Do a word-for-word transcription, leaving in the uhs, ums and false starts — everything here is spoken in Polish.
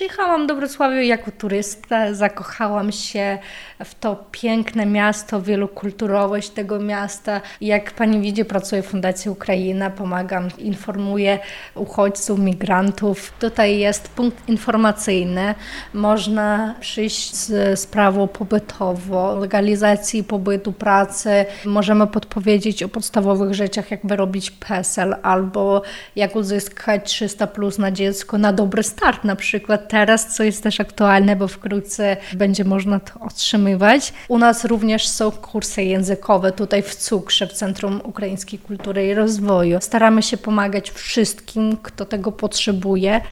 Przyjechałam do Wrocławia jako turysta, zakochałam się w to piękne miasto, wielokulturowość tego miasta. Jak pani widzi, pracuję w Fundacji Ukraina, pomagam, informuję uchodźców, migrantów. Tutaj jest punkt informacyjny, można przyjść z sprawą pobytową, legalizacji pobytu, pracy. Możemy podpowiedzieć o podstawowych rzeczach, jak wyrobić PESEL albo jak uzyskać trzysta plus na dziecko na dobry start na przykład teraz, co jest też aktualne, bo wkrótce będzie można to otrzymywać. U nas również są kursy językowe tutaj w Cukrze, w Centrum Ukraińskiej Kultury i Rozwoju. Staramy się pomagać wszystkim, kto tego potrzebuje.